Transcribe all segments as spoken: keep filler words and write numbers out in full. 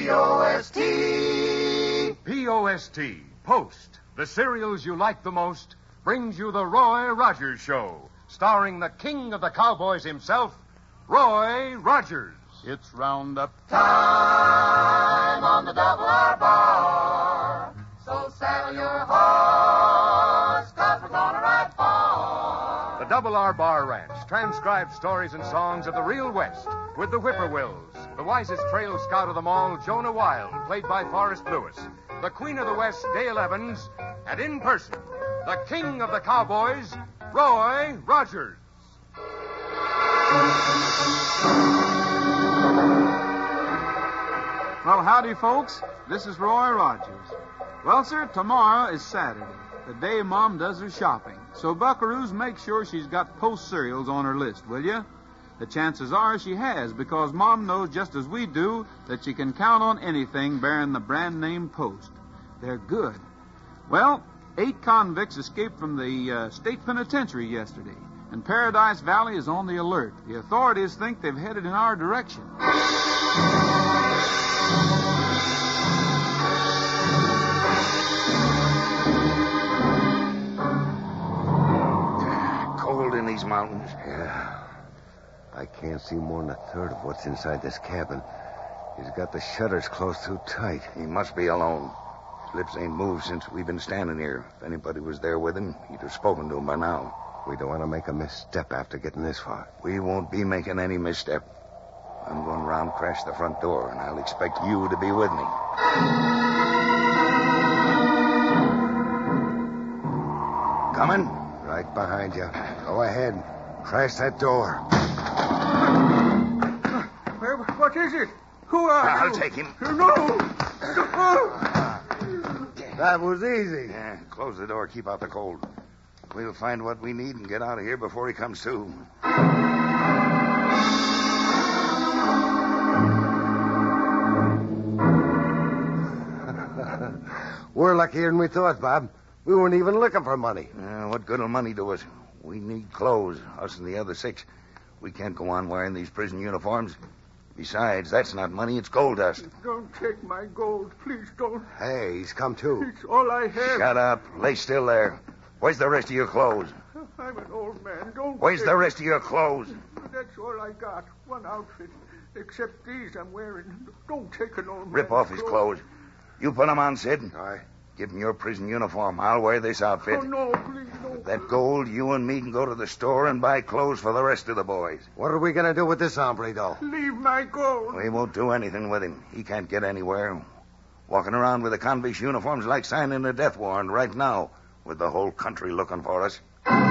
O S T. P O S T, Post, the cereals you like the most, brings you the Roy Rogers Show, starring the king of the cowboys himself, Roy Rogers. It's roundup Time on the double R bar. So saddle your horse, 'cause we're gonna ride far. The Double R Bar Ranch transcribes stories and songs of the real West with the Whippoorwills, the wisest trail scout of them all, Jonah Wild, played by Forrest Lewis, the Queen of the West, Dale Evans, and in person, the king of the cowboys, Roy Rogers. Well, howdy, folks. This is Roy Rogers. Well, sir, tomorrow is Saturday, the day Mom does her shopping. So, buckaroos, make sure she's got Post cereals on her list, will you? The chances are she has, because Mom knows just as we do that she can count on anything bearing the brand name Post. They're good. Well, eight convicts escaped from the uh, state penitentiary yesterday, and Paradise Valley is on the alert. The authorities think they've headed in our direction. Cold in these mountains. Yeah. I can't see more than a third of what's inside this cabin. He's got the shutters closed too tight. He must be alone. His lips ain't moved since we've been standing here. If anybody was there with him, he'd have spoken to him by now. We don't want to make a misstep after getting this far. We won't be making any misstep. I'm going round, crash the front door, and I'll expect you to be with me. Coming? Right behind you. Go ahead. Crash that door. Where, what is it? Who are I'll you? take him. No! That was easy. Yeah, close the door. Keep out the cold. We'll find what we need and get out of here before he comes to. We're luckier than we thought, Bob. We weren't even looking for money. Uh, what good'll money do us? We need clothes, us and the other six. We can't go on wearing these prison uniforms. Besides, that's not money, it's gold dust. Don't take my gold. Please don't. Hey, he's come too. It's all I have. Shut up. Lay still there. Where's the rest of your clothes? I'm an old man. Don't Where's take... the rest of your clothes? That's all I got. One outfit. Except these I'm wearing. Don't take an old man. Rip off his clothes. You put them on, Sid. Aye. Give him your prison uniform. I'll wear this outfit. Oh, no, please, no. With that gold, you and me can go to the store and buy clothes for the rest of the boys. What are we going to do with this hombre, though? Leave my gold. We won't do anything with him. He can't get anywhere. Walking around with a convict's uniform's like signing a death warrant right now, with the whole country looking for us.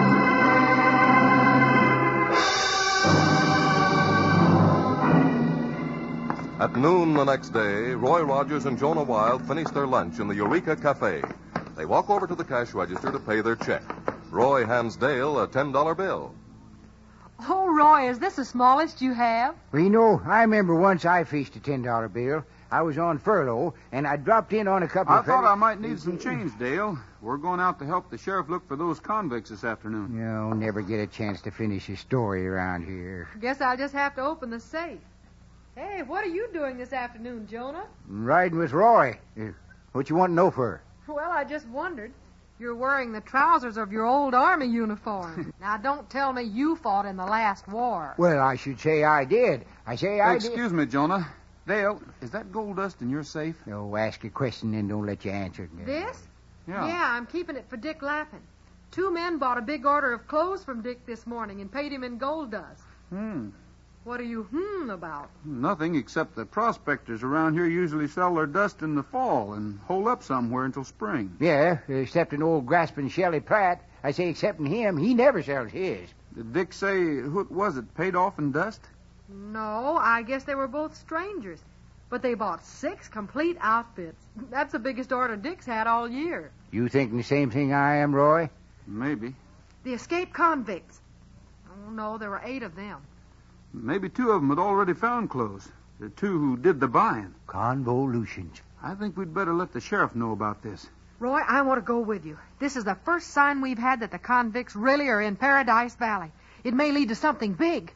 At noon the next day, Roy Rogers and Jonah Wild finish their lunch in the Eureka Cafe. They walk over to the cash register to pay their check. Roy hands Dale a ten dollar bill. Oh, Roy, is this the smallest you have? Well, you know, I remember once I fished a ten dollar bill. I was on furlough, and I dropped in on a couple I of... thought I might need some change, Dale. We're going out to help the sheriff look for those convicts this afternoon. You'll never get a chance to finish a story around here. Guess I'll just have to open the safe. Hey, what are you doing this afternoon, Jonah? I'm riding with Roy. Uh, What you want to know for? Well, I just wondered. You're wearing the trousers of your old army uniform. Now, don't tell me you fought in the last war. Well, I should say I did. I say I did. Excuse me, Jonah. Dale, is that gold dust in your safe? Oh, ask a question and don't let you answer it. This? Yeah. Yeah, I'm keeping it for Dick Lappin. Two men bought a big order of clothes from Dick this morning and paid him in gold dust. Hmm. What are you hmm about? Nothing except the prospectors around here usually sell their dust in the fall and hold up somewhere until spring. Yeah, except an old grasping Shelley Pratt. I say excepting him, he never sells his. Did Dick say who it was that paid off in dust? No, I guess they were both strangers. But they bought six complete outfits. That's the biggest order Dick's had all year. You thinking the same thing I am, Roy? Maybe. The escaped convicts. Oh, no, there were eight of them. Maybe two of them had already found clothes. The two who did the buying. Convolutions. I think we'd better let the sheriff know about this. Roy, I want to go with you. This is the first sign we've had that the convicts really are in Paradise Valley. It may lead to something big.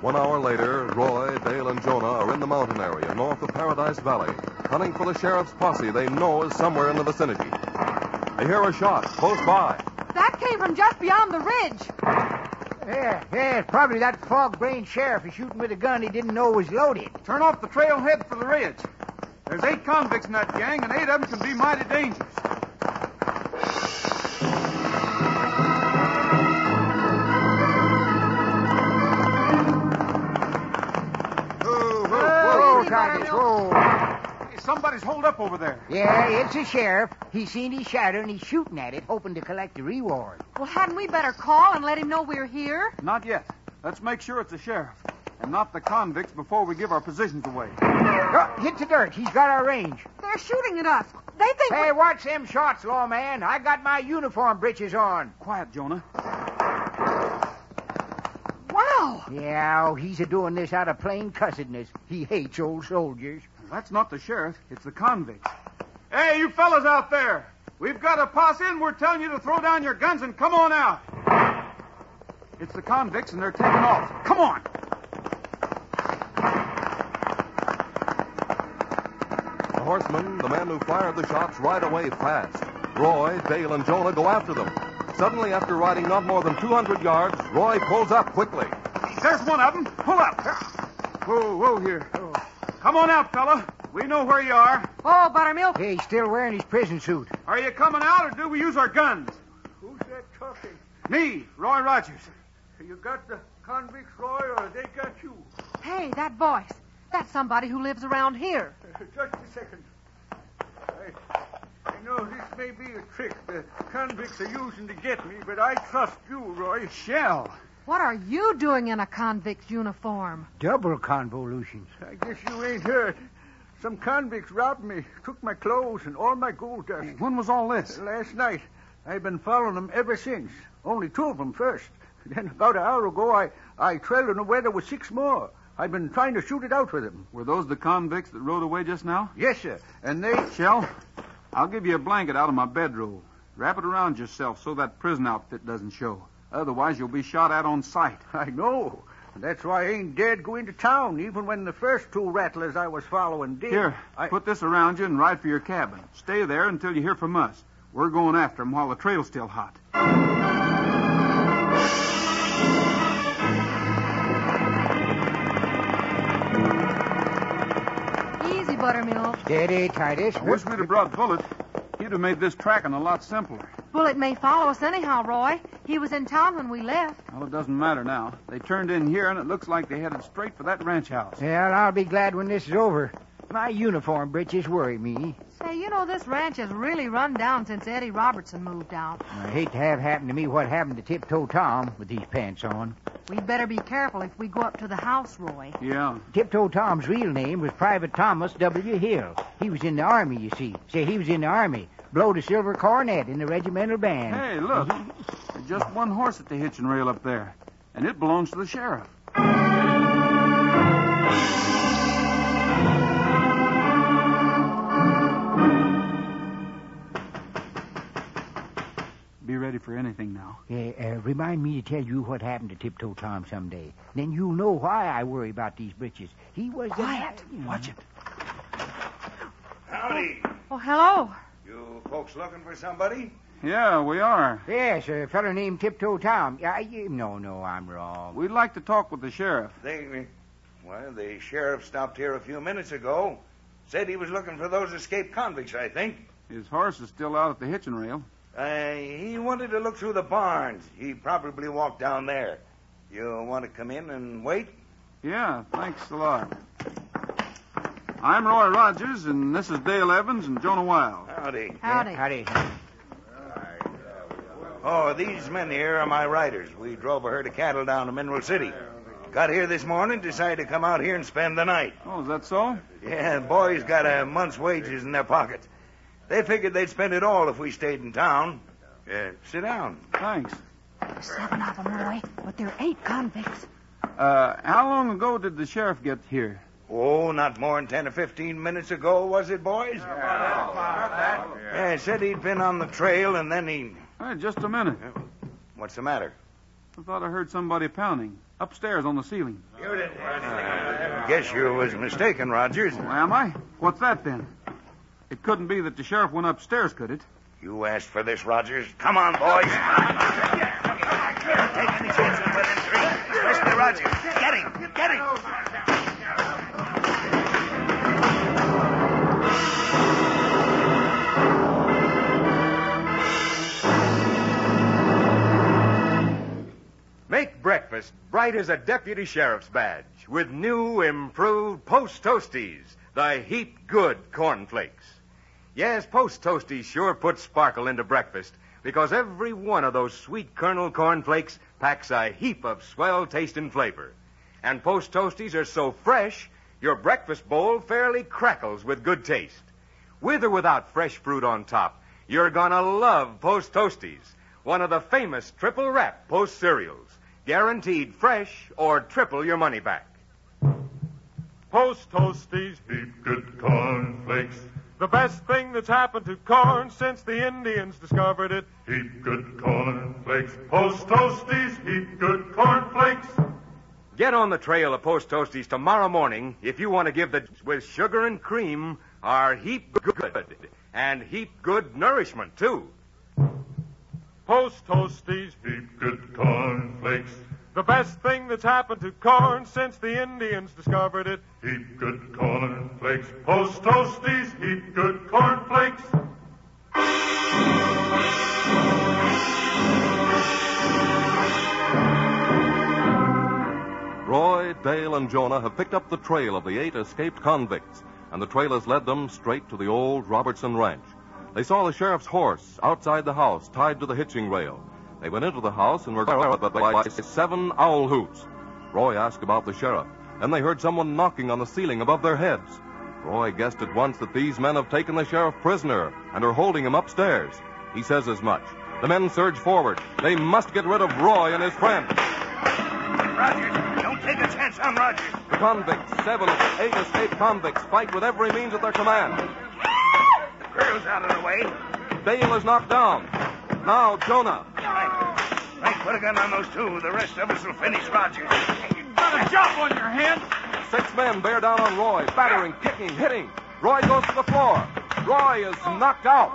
One hour later, Roy, Dale, and Jonah are in the mountain area north of Paradise Valley, hunting for the sheriff's posse they know is somewhere in the vicinity. They hear a shot close by. That came from just beyond the ridge. Yeah, yeah, it's probably that fog-brained sheriff is shooting with a gun he didn't know was loaded. Turn off the trail, head for the ridge. There's eight convicts in that gang, and eight of them can be mighty dangerous. Whoa, whoa, Easy, Titus, Buttermilk. whoa. Hey, somebody's holed up over there. Yeah, it's the sheriff. He's seen his shadow, and he's shooting at it, hoping to collect a reward. Well, hadn't we better call and let him know we're here? Not yet. Let's make sure it's the sheriff, and not the convicts before we give our positions away. Oh, hit the dirt. He's got our range. They're shooting at us. They think Hey, we... watch them shots, lawman. I got my uniform breeches on. Quiet, Jonah. Wow! Yeah, oh, he's a-doing this out of plain cussedness. He hates old soldiers. That's not the sheriff. It's the convicts. Hey, you fellas out there. We've got a posse, and we're telling you to throw down your guns and come on out. It's the convicts, and they're taking off. Come on. The horsemen, the men who fired the shots, ride away fast. Roy, Dale, and Jonah go after them. Suddenly, after riding not more than two hundred yards, Roy pulls up quickly. There's one of them. Pull up. Whoa, whoa, here. Come on out, fella. We know where you are. Oh, Buttermilk. Hey, he's still wearing his prison suit. Are you coming out, or do we use our guns? Who's that talking? Me, Roy Rogers. You got the convicts, Roy, or they got you? Hey, that voice. That's somebody who lives around here. Just a second. I, I know this may be a trick the convicts are using to get me, but I trust you, Roy. Shell. What are you doing in a convict's uniform? Double convolutions. I guess you ain't heard. Some convicts robbed me, took my clothes and all my gold dust. When was all this? Last night. I've been following them ever since. Only two of them first. Then about an hour ago, I, I trailed them where there were six more. I've been trying to shoot it out with them. Were those the convicts that rode away just now? Yes, sir. And they... Shell, I'll give you a blanket out of my bedroll. Wrap it around yourself so that prison outfit doesn't show. Otherwise, you'll be shot at on sight. I know. That's why I ain't dared go into town, even when the first two rattlers I was following did. Here, I... put this around you and ride for your cabin. Stay there until you hear from us. We're going after them while the trail's still hot. Easy, Buttermilk. Steady, Titus. I wish we'd have brought Bullet. He'd have made this tracking a lot simpler. Bullet may follow us anyhow, Roy. He was in town when we left. Well, it doesn't matter now. They turned in here, and it looks like they headed straight for that ranch house. Well, I'll be glad when this is over. My uniform breeches worry me. Say, you know, this ranch has really run down since Eddie Robertson moved out. I hate to have happen to me what happened to Tiptoe Tom with these pants on. We'd better be careful if we go up to the house, Roy. Yeah. Tiptoe Tom's real name was Private Thomas W. Hill. He was in the Army, you see. Say, he was in the Army. Blowed a silver cornet in the regimental band. Hey, look. There's just one horse at the hitching rail up there, and it belongs to the sheriff. Be ready for anything now. Yeah, uh, remind me to tell you what happened to Tiptoe Tom someday. Then you'll know why I worry about these breeches. He was... Quiet. The... Watch it. Howdy. Oh, hello. You folks looking for somebody? Yeah, we are. Yes, a fellow named Tiptoe Tom. Yeah, you... No, no, I'm wrong. We'd like to talk with the sheriff. They, well, the sheriff stopped here a few minutes ago. Said he was looking for those escaped convicts, I think. His horse is still out at the hitching rail. Uh, he wanted to look through the barns. He probably walked down there. You want to come in and wait? Yeah, thanks a lot. I'm Roy Rogers, and this is Dale Evans and Jonah Wild. Howdy. Howdy. Yeah, howdy. Oh, these men here are my riders. We drove a herd of cattle down to Mineral City. Got here this morning, decided to come out here and spend the night. Oh, is that so? Yeah, the boys got a month's wages in their pockets. They figured they'd spend it all if we stayed in town. Uh, sit down. Thanks. Seven of them, Roy, but there are eight convicts. Uh, how long ago did the sheriff get here? Oh, not more than ten or fifteen minutes ago, was it, boys? Yeah, Yeah, he said he'd been on the trail, and then he... Hey, just a minute. What's the matter? I thought I heard somebody pounding upstairs on the ceiling. Uh, guess you was mistaken, Rogers. Oh, am I? What's that, then? It couldn't be that the sheriff went upstairs, could it? You asked for this, Rogers. Come on, boys. Take any chances with him three. Especially Rogers. Get him. Get him. Make breakfast bright as a deputy sheriff's badge with new, improved Post Toasties, the heap good cornflakes. Yes, Post Toasties sure put sparkle into breakfast because every one of those sweet kernel cornflakes packs a heap of swell taste and flavor. And Post Toasties are so fresh, your breakfast bowl fairly crackles with good taste. With or without fresh fruit on top, you're gonna love Post Toasties, one of the famous triple wrap Post cereals. Guaranteed fresh or triple your money back. Post Toasties, heap good cornflakes. The best thing that's happened to corn since the Indians discovered it. Heap good cornflakes. Post Toasties, heap good cornflakes. Get on the trail of Post Toasties tomorrow morning if you want to give the with sugar and cream our heap good and heap good nourishment too. Post Toasties, heap good cornflakes. The best thing that's happened to corn since the Indians discovered it. Heap good cornflakes. Post Toasties, heap good cornflakes. Roy, Dale, and Jonah have picked up the trail of the eight escaped convicts, and the trail has led them straight to the old Robertson Ranch. They saw the sheriff's horse outside the house, tied to the hitching rail. They went into the house and were greeted by seven owl hoots. Roy asked about the sheriff. Then they heard someone knocking on the ceiling above their heads. Roy guessed at once that these men have taken the sheriff prisoner and are holding him upstairs. He says as much. The men surge forward. They must get rid of Roy and his friend. Rogers, don't take a chance on Rogers. The convicts, seven of the eight escaped convicts, fight with every means at their command. The girl's out of the way. Dale is knocked down. Now, Jonah. Right. Right, put a gun on those two. The rest of us will finish Rogers. You've got a job on your hands. Six men bear down on Roy, battering, kicking, hitting. Roy goes to the floor. Roy is knocked out.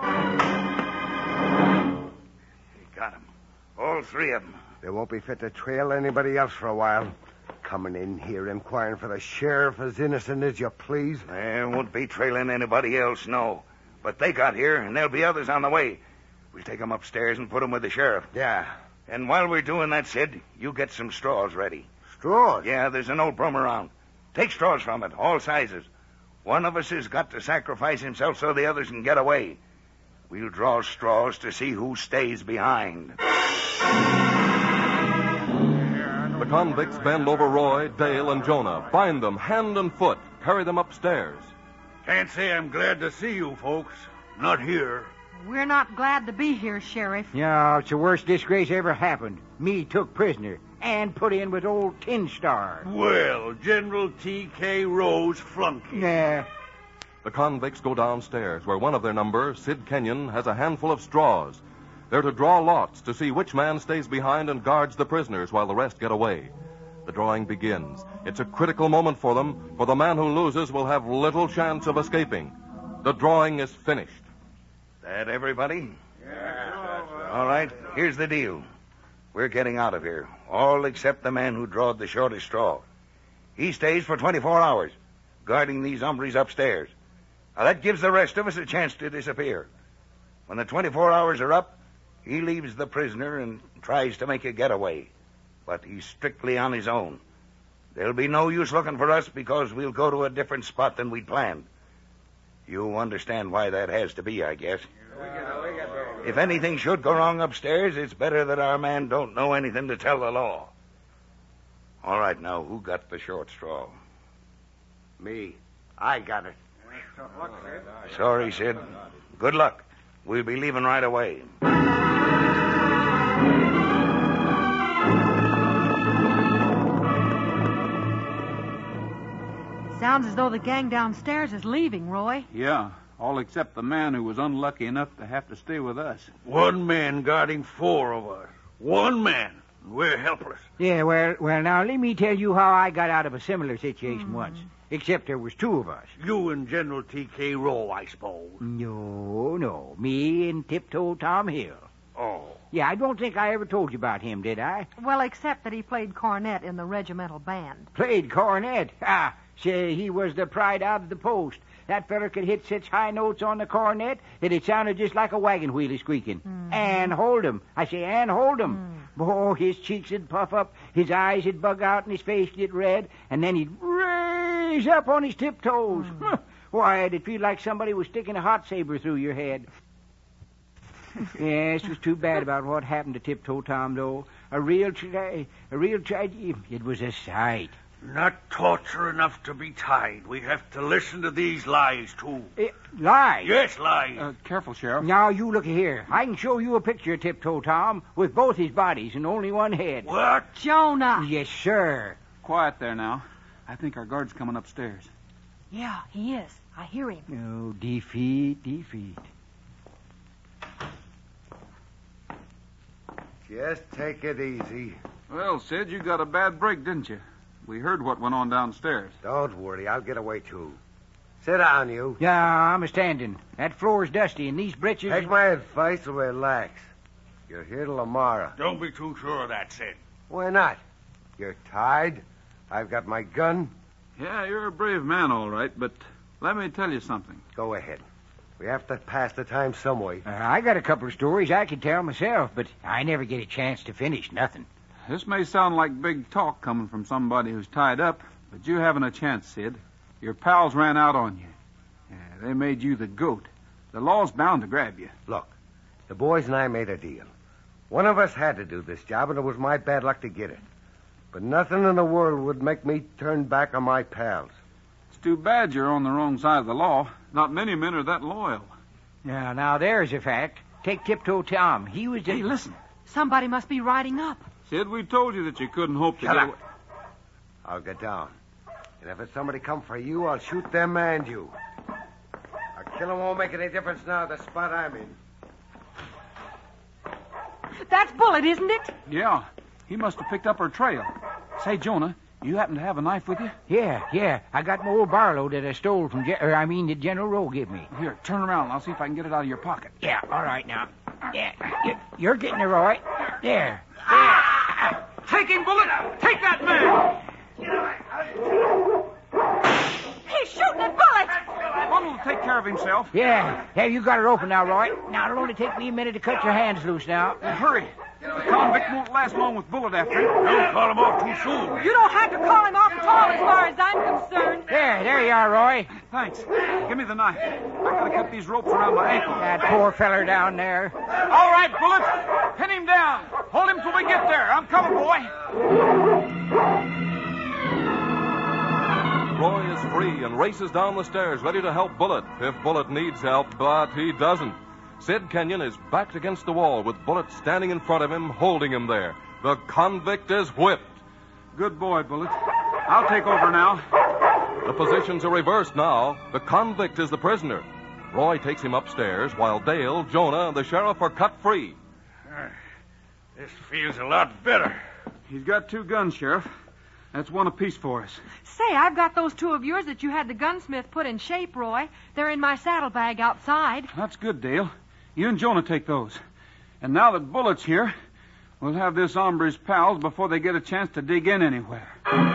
He got him. All three of them. They won't be fit to trail anybody else for a while. Coming in here inquiring for the sheriff as innocent as you please. They won't be trailing anybody else, no. But they got here, and there'll be others on the way. We'll take them upstairs and put them with the sheriff. Yeah. And while we're doing that, Sid, you get some straws ready. Straws? Yeah, there's an old broom around. Take straws from it, all sizes. One of us has got to sacrifice himself so the others can get away. We'll draw straws to see who stays behind. The convicts bend over Roy, Dale, and Jonah, bind them hand and foot, carry them upstairs. Can't say I'm glad to see you folks. Not here. We're not glad to be here, Sheriff. No, it's the worst disgrace ever happened. Me took prisoner and put in with old Tin Star. Well, General T K Rose flunky. Yeah. The convicts go downstairs, where one of their number, Sid Kenyon, has a handful of straws. They're to draw lots to see which man stays behind and guards the prisoners while the rest get away. The drawing begins. It's a critical moment for them, for the man who loses will have little chance of escaping. The drawing is finished. That everybody? Yeah. All right, here's the deal. We're getting out of here, all except the man who drawed the shortest straw. He stays for twenty-four hours, guarding these hombres upstairs. Now, that gives the rest of us a chance to disappear. When the twenty-four hours are up, he leaves the prisoner and tries to make a getaway. But he's strictly on his own. There'll be no use looking for us because we'll go to a different spot than we'd planned. You understand why that has to be, I guess. If anything should go wrong upstairs, it's better that our man don't know anything to tell the law. All right, now, who got the short straw? Me. I got it. Sorry, Sid. Good luck. We'll be leaving right away. Sounds as though the gang downstairs is leaving, Roy. Yeah, all except the man who was unlucky enough to have to stay with us. One man guarding four of us. One man. We're helpless. Yeah, well, well, now let me tell you how I got out of a similar situation mm. once. Except there was two of us. You and General T K. Rowe, I suppose. No, no. Me and Tiptoe Tom Hill. Oh. Yeah, I don't think I ever told you about him, did I? Well, except that he played cornet in the regimental band. Played cornet? Ah, say, he was the pride of the post. That feller could hit such high notes on the cornet that it sounded just like a wagon wheel squeaking. Mm-hmm. And hold him. I say, and hold him. Mm. Oh, his cheeks would puff up, his eyes would bug out, and his face get red, and then he'd raise up on his tiptoes. Mm. Why, it'd feel like somebody was sticking a hot saber through your head. Yes, it was too bad about what happened to Tiptoe Tom, though. A real, tra- a real tragedy. It was a sight. Not torture enough to be tied. We have to listen to these lies, too. Uh, lies? Yes, lies. Uh, careful, Sheriff. Now, you look here. I can show you a picture of Tiptoe Tom with both his bodies and only one head. What? Jonah. Yes, sir. Quiet there now. I think our guard's coming upstairs. Yeah, he is. I hear him. Oh, defeat, defeat. Just take it easy. Well, Sid, you got a bad break, didn't you? We heard what went on downstairs. Don't worry, I'll get away, too. Sit down, you. Yeah, I'm a-standing. That floor's dusty, and these britches... Take my advice and relax. You're here till tomorrow. Don't be too sure of that, Sid. Why not? You're tied. I've got my gun. Yeah, you're a brave man, all right, but let me tell you something. Go ahead. We have to pass the time some way. Uh, I got a couple of stories I could tell myself, but I never get a chance to finish nothing. This may sound like big talk coming from somebody who's tied up, but you haven't a chance, Sid. Your pals ran out on you. Yeah, they made you the goat. The law's bound to grab you. Look, the boys and I made a deal. One of us had to do this job, and it was my bad luck to get it. But nothing in the world would make me turn back on my pals. It's too bad you're on the wrong side of the law. Not many men are that loyal. Now, now, there's a fact. Take Tiptoe Tom. He was... Hey, listen. Somebody must be riding up. Sid, we told you that you couldn't hope to Shut get up. away. I'll get down. And if it's somebody come for you, I'll shoot them and you. A killing won't make any difference now, the spot I'm in. That's Bullet, isn't it? Yeah. He must have picked up her trail. Say, Jonah, you happen to have a knife with you? Yeah, yeah. I got my old Barlow that I stole from... Gen- or, I mean, that General Rowe gave me. Here, turn around and I'll see if I can get it out of your pocket. Yeah, all right now. Yeah, you're getting it all right. There. Ah! Take him, Bullet! Take that man! He's shooting at Bullet! One will take care of himself. Yeah. Yeah, you got it open now, Roy. Now, it'll only take me a minute to cut your hands loose now. Well, hurry. The convict won't last long with Bullet after him. Don't call him off too soon. You don't have to call him off at all as far as I'm concerned. There, there you are, Roy. Thanks. Give me the knife. I've got to cut these ropes around my ankle. That poor feller down there. All right, Bullet. Pin him down. Hold him till we get there. I'm coming, boy. Roy is free and races down the stairs, ready to help Bullet if Bullet needs help, but he doesn't. Sid Kenyon is backed against the wall with Bullet standing in front of him, holding him there. The convict is whipped. Good boy, Bullet. I'll take over now. The positions are reversed now. The convict is the prisoner. Roy takes him upstairs, while Dale, Jonah, and the sheriff are cut free. Uh, this feels a lot better. He's got two guns, Sheriff. That's one apiece for us. Say, I've got those two of yours that you had the gunsmith put in shape, Roy. They're in my saddlebag outside. That's good, Dale. You and Jonah take those. And now that Bullet's here, we'll have this hombre's pals before they get a chance to dig in anywhere.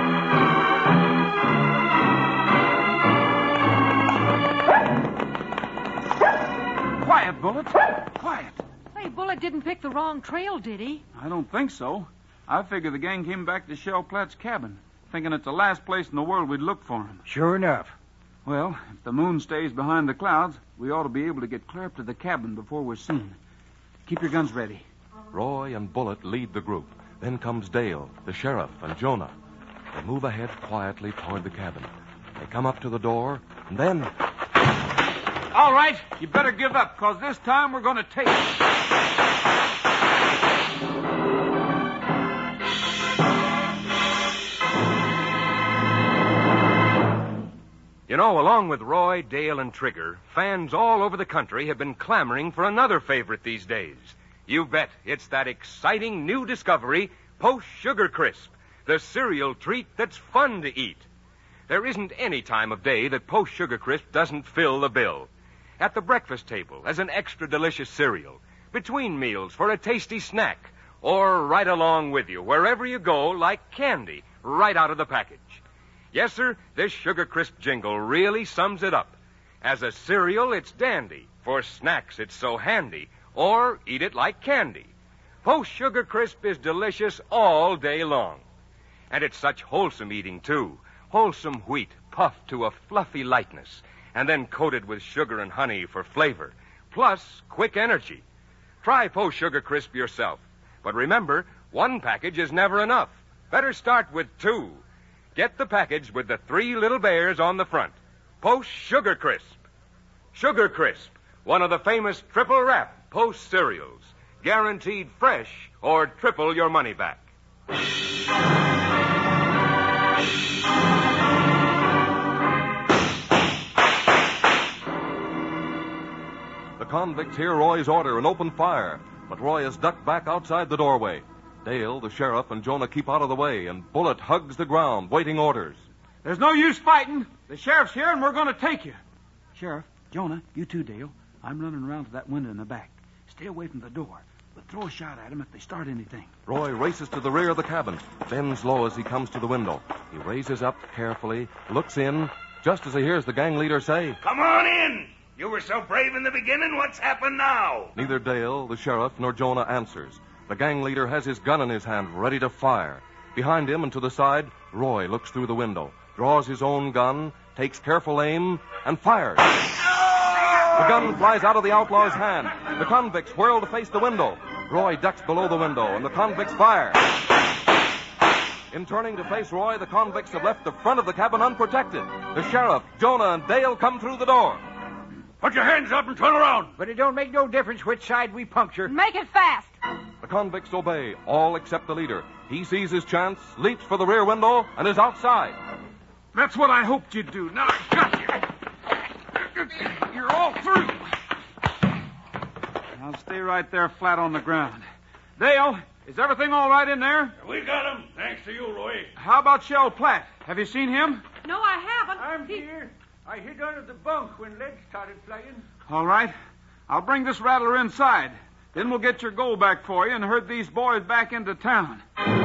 Quiet, Bullet. Quiet. Hey, Bullet didn't pick the wrong trail, did he? I don't think so. I figure the gang came back to Shell Platt's cabin, thinking it's the last place in the world we'd look for him. Sure enough. Well, if the moon stays behind the clouds, we ought to be able to get clear up to the cabin before we're seen. Keep your guns ready. Roy and Bullet lead the group. Then comes Dale, the sheriff, and Jonah. They move ahead quietly toward the cabin. They come up to the door, and then... All right, you better give up, because this time we're going to take it. You know, along with Roy, Dale, and Trigger, fans all over the country have been clamoring for another favorite these days. You bet it's that exciting new discovery, Post Sugar Crisp, the cereal treat that's fun to eat. There isn't any time of day that Post Sugar Crisp doesn't fill the bill. At the breakfast table as an extra delicious cereal, between meals for a tasty snack, or right along with you wherever you go like candy right out of the package. Yes, sir, this Sugar Crisp jingle really sums it up. As a cereal, it's dandy. For snacks, it's so handy. Or eat it like candy. Post Sugar Crisp is delicious all day long. And it's such wholesome eating, too. Wholesome wheat puffed to a fluffy lightness and then coated with sugar and honey for flavor, plus quick energy. Try Post Sugar Crisp yourself. But remember, one package is never enough. Better start with two. Get the package with the three little bears on the front. Post Sugar Crisp. Sugar Crisp, one of the famous triple wrap Post cereals. Guaranteed fresh or triple your money back. The convicts hear Roy's order and open fire, but Roy is ducked back outside the doorway. Dale, the sheriff, and Jonah keep out of the way, and Bullet hugs the ground, waiting orders. There's no use fighting. The sheriff's here, and we're going to take you. Sheriff, Jonah, you too, Dale. I'm running around to that window in the back. Stay away from the door, but throw a shot at them if they start anything. Roy races to the rear of the cabin, bends low as he comes to the window. He raises up carefully, looks in, just as he hears the gang leader say, "Come on in! You were so brave in the beginning. What's happened now?" Neither Dale, the sheriff, nor Jonah answers. The gang leader has his gun in his hand, ready to fire. Behind him and to the side, Roy looks through the window, draws his own gun, takes careful aim, and fires. The gun flies out of the outlaw's hand. The convicts whirl to face the window. Roy ducks below the window, and the convicts fire. In turning to face Roy, the convicts have left the front of the cabin unprotected. The sheriff, Jonah, and Dale come through the door. Put your hands up and turn around. But it don't make no difference which side we puncture. Make it fast. The convicts obey, all except the leader. He sees his chance, leaps for the rear window, and is outside. That's what I hoped you'd do. Now I got you. You're all through. Now stay right there flat on the ground. Dale, is everything all right in there? We got him, thanks to you, Roy. How about Shell Platt? Have you seen him? No, I haven't. I'm He- here. I hid under the bunk when lead started flying. All right. I'll bring this rattler inside. Then we'll get your gold back for you and herd these boys back into town.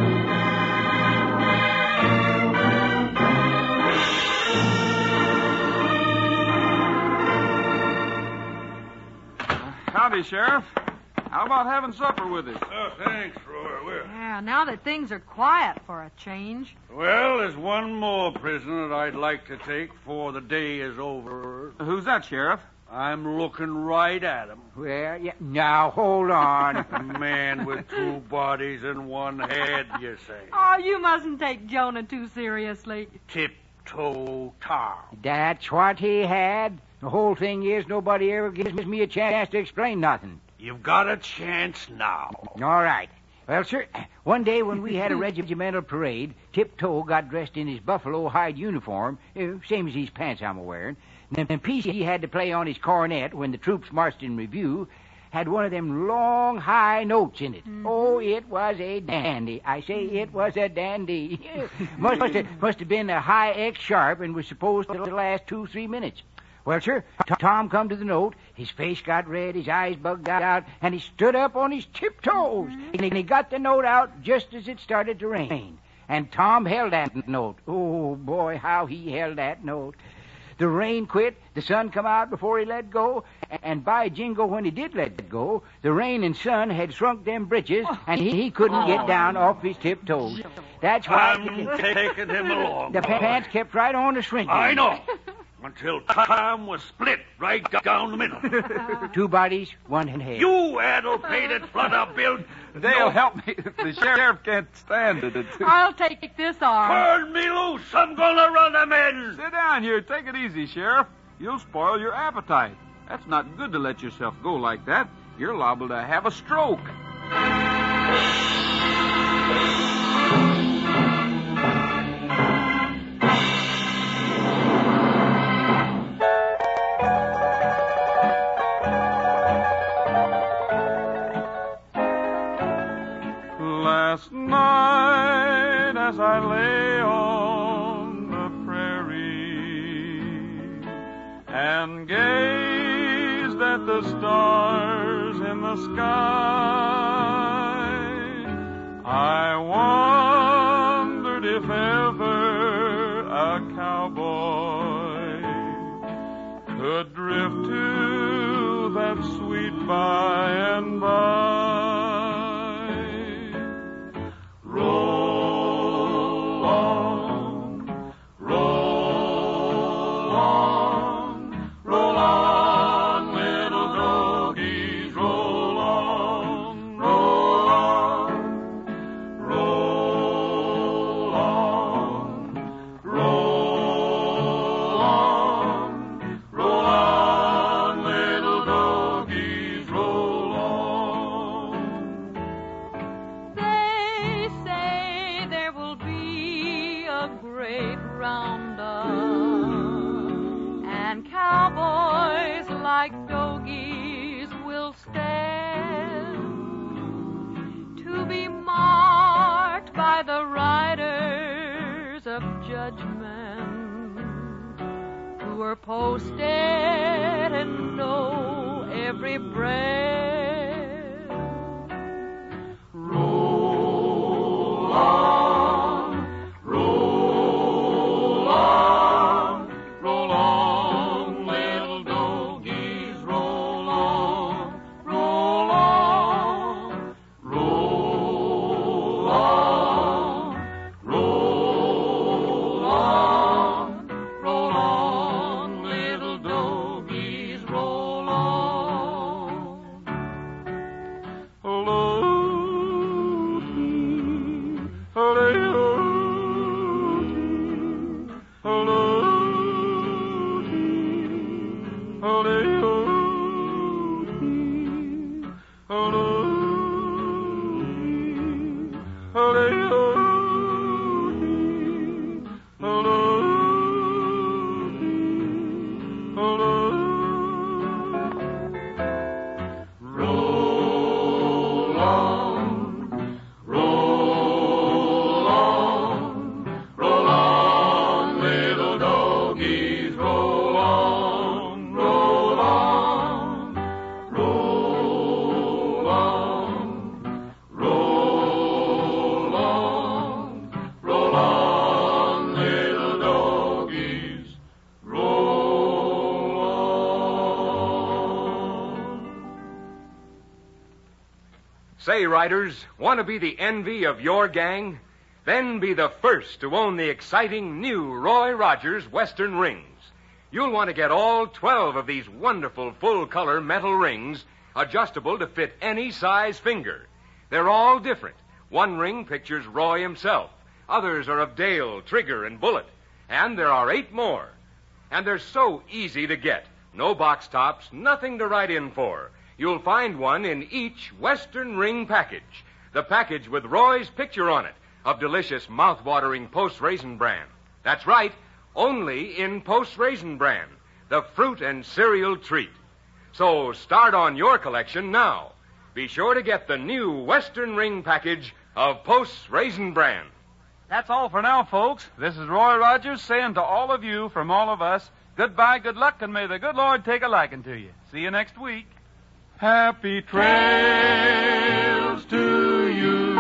Uh, howdy, Sheriff. How about having supper with us? Oh, thanks, Roy. We're... Yeah, now that things are quiet for a change. Well, there's one more prisoner that I'd like to take before the day is over. Who's that, Sheriff? I'm looking right at him. Well, yeah. Now, hold on. A man with two bodies and one head, you say. Oh, you mustn't take Jonah too seriously. Tiptoe Tom. That's what he had. The whole thing is nobody ever gives me a chance to explain nothing. You've got a chance now. All right. Well, sir, one day when we had a regimental parade, Tiptoe got dressed in his buffalo hide uniform, uh, same as these pants I'm wearing. And the piece he had to play on his cornet when the troops marched in review had one of them long, high notes in it. Mm-hmm. Oh, it was a dandy. I say it was a dandy. must, must, have, must have been a high X sharp and was supposed to last two, three minutes. Well, sir, Tom come to the note. His face got red, his eyes bugged out, and he stood up on his tiptoes. Mm-hmm. And he got the note out just as it started to rain. And Tom held that note. Oh, boy, how he held that note. The rain quit, the sun come out before he let go, and by jingo, when he did let go, the rain and sun had shrunk them britches, and he, he couldn't get down off his tiptoes. That's why... I'm taking him along. The pants kept right on to shrinking. I know. Until Tom was split right down the middle. Two bodies, one head. You addle-pated flutter build. Dale, no. help me. The sheriff can't stand it. I'll take this arm. Turn me loose. I'm gonna run him in. Sit down here. Take it easy, Sheriff. You'll spoil your appetite. That's not good to let yourself go like that. You're liable to have a stroke. Last night as I lay on the prairie and gazed at the stars in the sky, I wondered if ever a cowboy could drift to that sweet by and by. Roll on, roll on, roll on, little doggies, roll on, roll on, roll on, roll on, roll on, little doggies, roll on. They say there will be a great roundup, and cowboys like doggies will stand to be marked by the riders of judgment who are posted and know every breath. Roll on, roll on, roll on, little doggies, roll on, roll on, roll on, roll on, roll on, little doggies, roll on. Roll on, roll on, roll on, little doggies, roll on, roll on, roll on, roll on, roll on, little doggies, roll on. Say, riders, want to be the envy of your gang? Then be the first to own the exciting new Roy Rogers Western rings. You'll want to get all twelve of these wonderful full-color metal rings, adjustable to fit any size finger. They're all different. One ring pictures Roy himself. Others are of Dale, Trigger, and Bullet. And there are eight more. And they're so easy to get. No box tops, nothing to write in for. You'll find one in each Western ring package. The package with Roy's picture on it, of delicious, mouth-watering Post Raisin Bran. That's right, only in Post Raisin Bran, the fruit and cereal treat. So start on your collection now. Be sure to get the new Western ring package of Post Raisin Bran. That's all for now, folks. This is Roy Rogers saying to all of you from all of us, goodbye, good luck, and may the good Lord take a liking to you. See you next week. Happy trails to you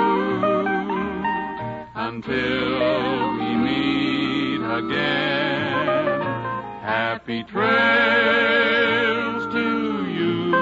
until we meet again. Happy trails to you.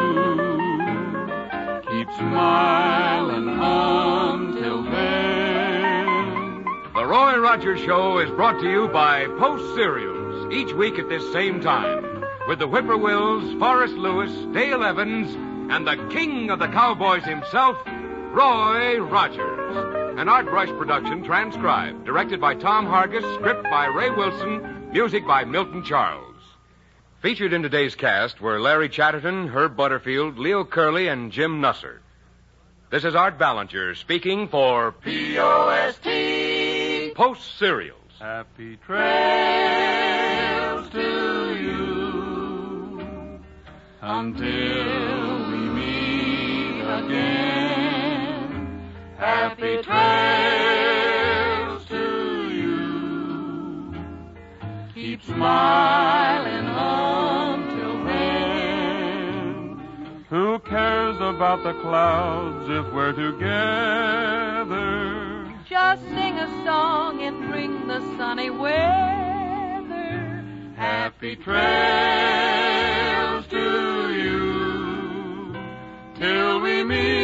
Keep smiling until then. The Roy Rogers Show is brought to you by Post Cereals, each week at this same time, with the Whippoorwills, Forrest Lewis, Dale Evans, and the king of the cowboys himself, Roy Rogers. An Art Brush production transcribed, directed by Tom Hargis, script by Ray Wilson, music by Milton Charles. Featured in today's cast were Larry Chatterton, Herb Butterfield, Leo Curley, and Jim Nusser. This is Art Ballinger speaking for P O S T Post Cereals. Happy trails to you until we meet again. Happy trails to you. Keep smiling until then. Who cares about the clouds if we're together? Just sing a song and bring the sunny weather. Happy trails to you till we meet